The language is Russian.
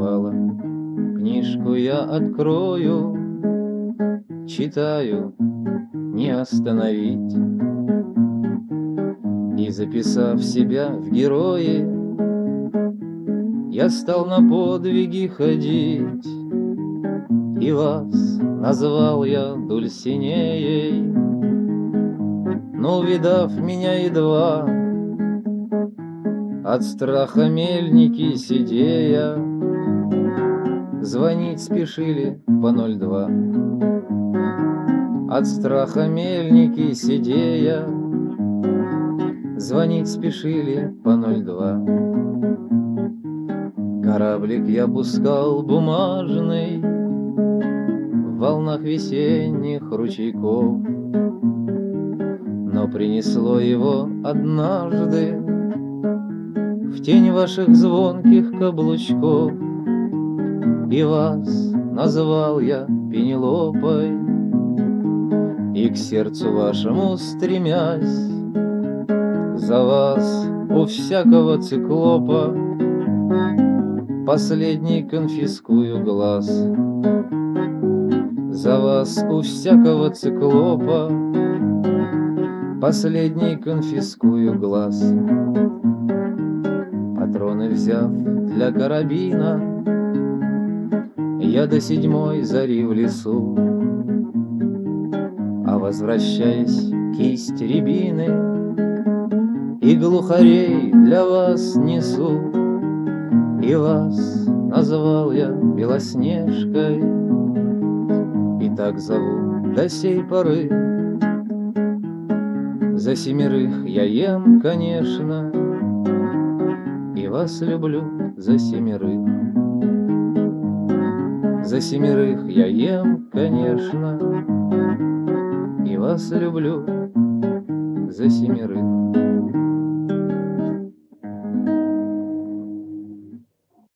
бывало. Книжку я открою, читаю, не остановить. И записав себя в герои, я стал на подвиги ходить. И вас назвал я Дульсинеей, но, увидав меня едва, от страха мельники сидея звонить спешили по 02. От страха мельники сидея звонить спешили по 02. Кораблик я пускал бумажный в волнах весенних ручейков, но принесло его однажды в тень ваших звонких каблучков. И вас назвал я Пенелопой, и к сердцу вашему стремясь, за вас у всякого циклопа последний конфискую глаз. За вас у всякого циклопа последний конфискую глаз. Патроны взяв для карабина, я до 7 зари в лесу, а возвращаясь, кисть рябины и глухарей для вас несу. И вас назвал я Белоснежкой, и так зову до сей поры. За 7 я ем, конечно, и вас люблю за 7. За 7 я ем, конечно, и вас люблю за 7.